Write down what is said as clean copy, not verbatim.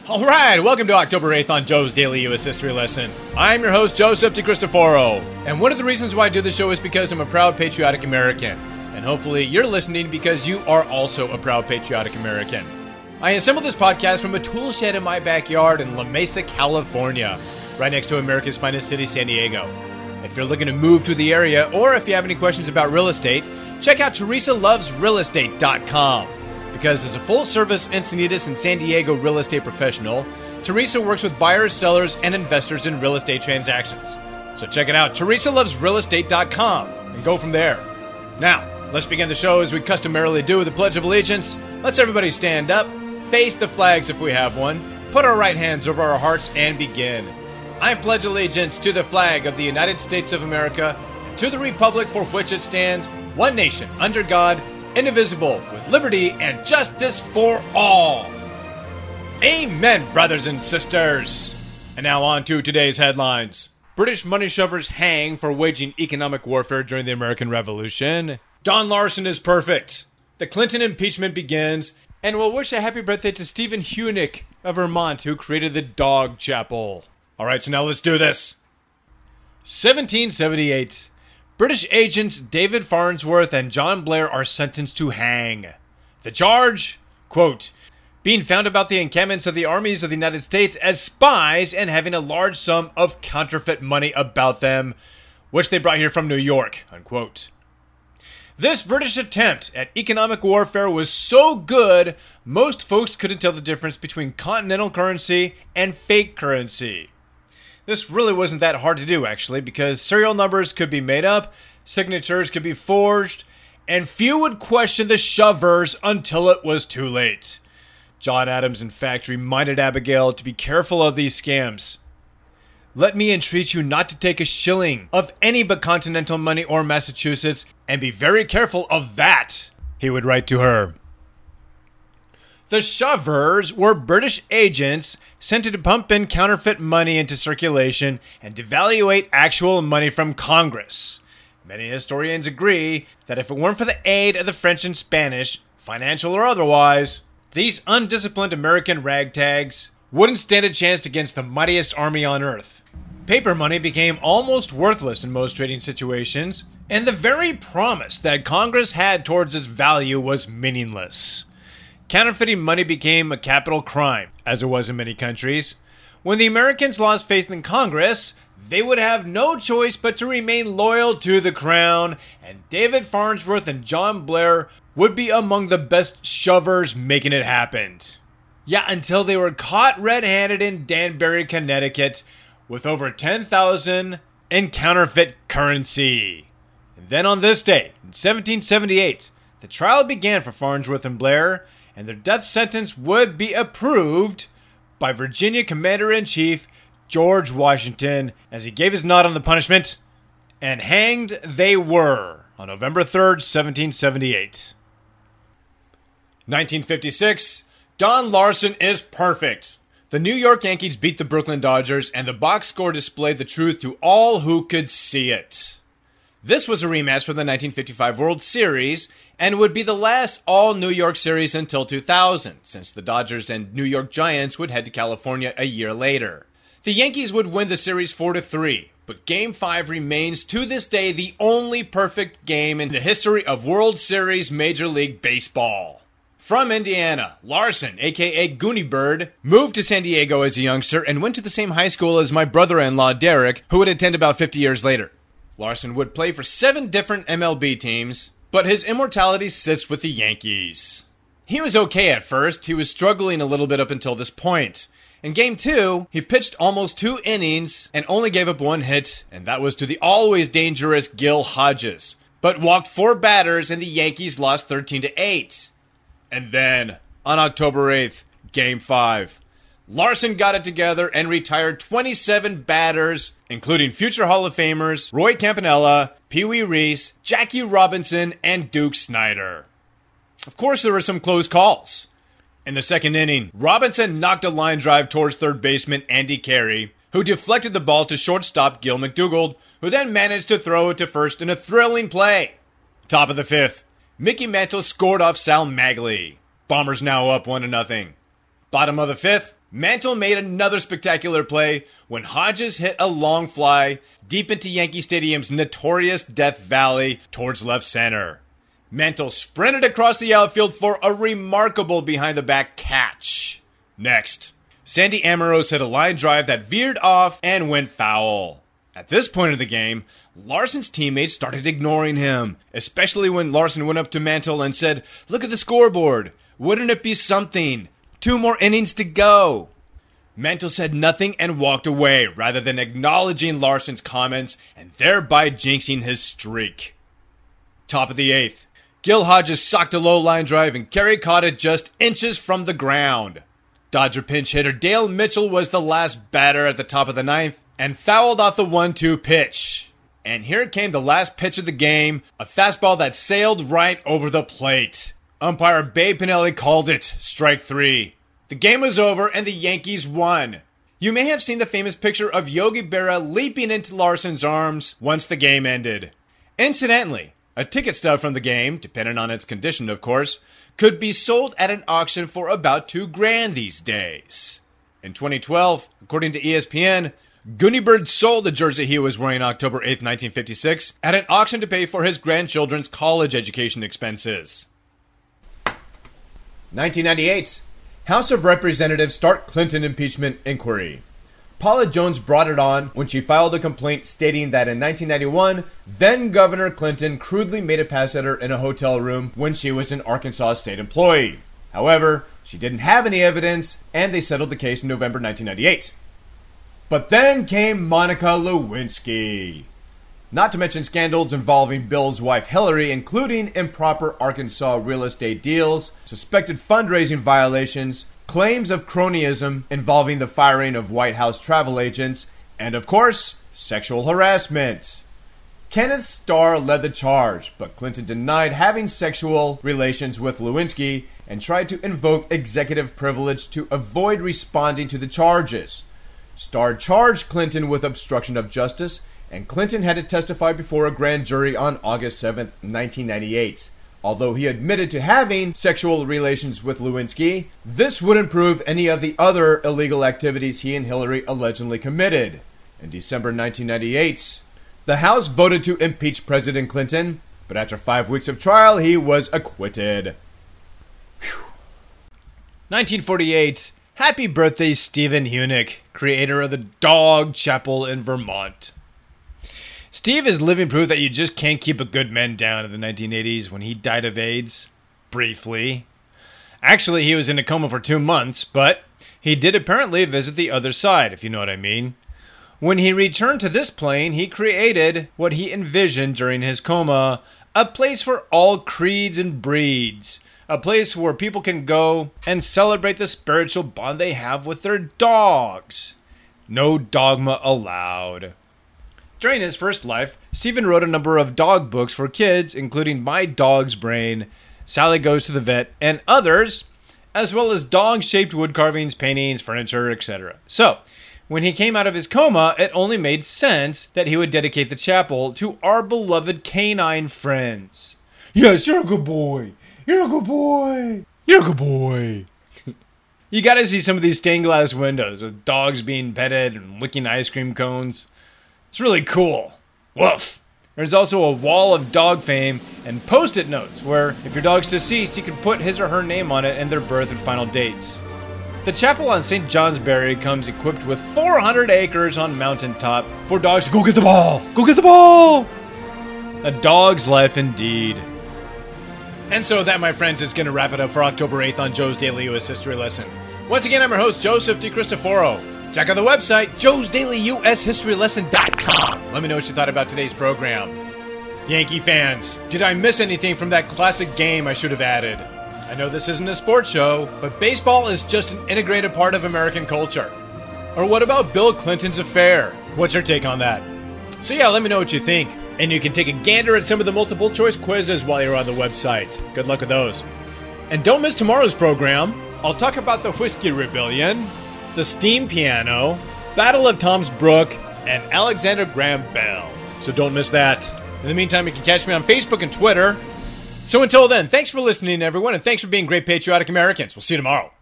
All right, welcome to October 8th on Joe's Daily U.S. History Lesson. I'm your host, Joseph DeCristoforo, and one of the reasons why I do the show is because I'm a proud patriotic American, and hopefully you're listening because you are also a proud patriotic American. I assembled this podcast from a tool shed in my backyard in La Mesa, California, right next to America's finest city, San Diego. If you're looking to move to the area, or if you have any questions about real estate, check out TeresaLovesRealEstate.com. Because as a full-service Encinitas and San Diego real estate professional, Teresa works with buyers, sellers, and investors in real estate transactions. So check it out, TeresaLovesRealEstate.com, and go from there. Now, let's begin the show as we customarily do with the Pledge of Allegiance. Let's everybody stand up, face the flags if we have one, put our right hands over our hearts, and begin. I pledge allegiance to the flag of the United States of America and to the republic for which it stands, one nation, under God, indivisible, with liberty and justice for all. Amen, brothers and sisters. And now on to today's headlines. British money shovers hang for waging economic warfare during the American Revolution. Don Larson is perfect. The Clinton impeachment begins. And we'll wish a happy birthday to Stephen Hunick of Vermont, who created the Dog Chapel. All right, so now let's do this. 1778. British agents David Farnsworth and John Blair are sentenced to hang. The charge? Quote, being found about the encampments of the armies of the United States as spies and having a large sum of counterfeit money about them, which they brought here from New York, unquote. This British attempt at economic warfare was so good, most folks couldn't tell the difference between continental currency and fake currency. This really wasn't that hard to do, actually, because serial numbers could be made up, signatures could be forged, and few would question the shovers until it was too late. John Adams, in fact, reminded Abigail to be careful of these scams. Let me entreat you not to take a shilling of any but continental money or Massachusetts, and be very careful of that, he would write to her. The shovers were British agents sent to pump in counterfeit money into circulation and devaluate actual money from Congress. Many historians agree that if it weren't for the aid of the French and Spanish, financial or otherwise, these undisciplined American ragtags wouldn't stand a chance against the mightiest army on earth. Paper money became almost worthless in most trading situations, and the very promise that Congress had towards its value was meaningless. Counterfeiting money became a capital crime, as it was in many countries. When the Americans lost faith in Congress, they would have no choice but to remain loyal to the crown, and David Farnsworth and John Blair would be among the best shovers making it happen. Yeah, until they were caught red-handed in Danbury, Connecticut, with over 10,000 in counterfeit currency. And then on this day, in 1778, the trial began for Farnsworth and Blair, and their death sentence would be approved by Virginia Commander-in-Chief George Washington as he gave his nod on the punishment, and hanged they were on November 3rd, 1778. 1956, Don Larson is perfect. The New York Yankees beat the Brooklyn Dodgers, and the box score displayed the truth to all who could see it. This was a rematch for the 1955 World Series, and would be the last all-New York series until 2000, since the Dodgers and New York Giants would head to California a year later. The Yankees would win the series 4-3, but Game 5 remains to this day the only perfect game in the history of World Series Major League Baseball. From Indiana, Larson, aka Goonie Bird, moved to San Diego as a youngster and went to the same high school as my brother-in-law Derek, who would attend about 50 years later. Larson would play for 7 different MLB teams, but his immortality sits with the Yankees. He was okay at first. He was struggling a little bit up until this point. In Game 2, he pitched almost 2 innings and only gave up 1 hit, and that was to the always dangerous Gil Hodges, but walked 4 batters and the Yankees lost 13-8. And then, on October 8th, Game 5, Larson got it together and retired 27 batters, including future Hall of Famers Roy Campanella, Pee Wee Reese, Jackie Robinson, and Duke Snider. Of course, there were some close calls. In the second inning, Robinson knocked a line drive towards third baseman Andy Carey, who deflected the ball to shortstop Gil McDougald, who then managed to throw it to first in a thrilling play. Top of the 5th, Mickey Mantle scored off Sal Maglie. Bombers now up 1-0. Bottom of the fifth, Mantle made another spectacular play when Hodges hit a long fly deep into Yankee Stadium's notorious Death Valley towards left center. Mantle sprinted across the outfield for a remarkable behind-the-back catch. Next, Sandy Amoros hit a line drive that veered off and went foul. At this point of the game, Larson's teammates started ignoring him, especially when Larson went up to Mantle and said, "Look at the scoreboard. Wouldn't it be something? 2 more innings to go." Mantle said nothing and walked away rather than acknowledging Larson's comments and thereby jinxing his streak. Top of the 8th, Gil Hodges socked a low line drive and Kerry caught it just inches from the ground. Dodger pinch hitter Dale Mitchell was the last batter at the top of the 9th and fouled off the 1-2 pitch. And here came the last pitch of the game, a fastball that sailed right over the plate. Umpire Babe Pinelli called it strike 3. The game was over and the Yankees won. You may have seen the famous picture of Yogi Berra leaping into Larson's arms once the game ended. Incidentally, a ticket stub from the game, depending on its condition of course, could be sold at an auction for about $2,000 these days. In 2012, according to ESPN, Goonie Bird sold the jersey he was wearing October 8, 1956, at an auction to pay for his grandchildren's college education expenses. 1998. House of Representatives start Clinton impeachment inquiry. Paula Jones brought it on when she filed a complaint stating that in 1991, then-Governor Clinton crudely made a pass at her in a hotel room when she was an Arkansas state employee. However, she didn't have any evidence, and they settled the case in November 1998. But then came Monica Lewinsky. Not to mention scandals involving Bill's wife Hillary, including improper Arkansas real estate deals, suspected fundraising violations, claims of cronyism involving the firing of White House travel agents, and of course, sexual harassment. Kenneth Starr led the charge, but Clinton denied having sexual relations with Lewinsky and tried to invoke executive privilege to avoid responding to the charges. Starr charged Clinton with obstruction of justice, and Clinton had to testify before a grand jury on August 7, 1998. Although he admitted to having sexual relations with Lewinsky, this wouldn't prove any of the other illegal activities he and Hillary allegedly committed. In December 1998, the House voted to impeach President Clinton, but after 5 weeks of trial, he was acquitted. 1948. Happy birthday, Stephen Hunick, creator of the Dog Chapel in Vermont. Steve is living proof that you just can't keep a good man down in the 1980s when he died of AIDS. Briefly. Actually, he was in a coma for 2 months, but he did apparently visit the other side, if you know what I mean. When he returned to this plane, he created what he envisioned during his coma, a place for all creeds and breeds. A place where people can go and celebrate the spiritual bond they have with their dogs. No dogma allowed. During his first life, Stephen wrote a number of dog books for kids, including My Dog's Brain, Sally Goes to the Vet, and others, as well as dog-shaped wood carvings, paintings, furniture, etc. So, when he came out of his coma, it only made sense that he would dedicate the chapel to our beloved canine friends. Yes, you're a good boy. You're a good boy. You're a good boy. You gotta see some of these stained glass windows with dogs being petted and licking ice cream cones. It's really cool. Woof. There's also a wall of dog fame and post-it notes where, if your dog's deceased, you can put his or her name on it and their birth and final dates. The chapel on St. Johnsbury comes equipped with 400 acres on mountaintop for dogs to go get the ball. Go get the ball. A dog's life indeed. And so that, my friends, is going to wrap it up for October 8th on Joe's Daily U.S. History Lesson. Once again, I'm your host, Joseph DiCristoforo. Check out the website, joesdailyushhistorylesson.com. Let me know what you thought about today's program. Yankee fans, did I miss anything from that classic game I should have added? I know this isn't a sports show, but baseball is just an integrated part of American culture. Or what about Bill Clinton's affair? What's your take on that? So yeah, let me know what you think. And you can take a gander at some of the multiple choice quizzes while you're on the website. Good luck with those. And don't miss tomorrow's program. I'll talk about the Whiskey Rebellion, the steam piano, Battle of Tom's Brook, and Alexander Graham Bell. So don't miss that. In the meantime, you can catch me on Facebook and Twitter. So until then, thanks for listening, everyone, and thanks for being great patriotic Americans. We'll see you tomorrow.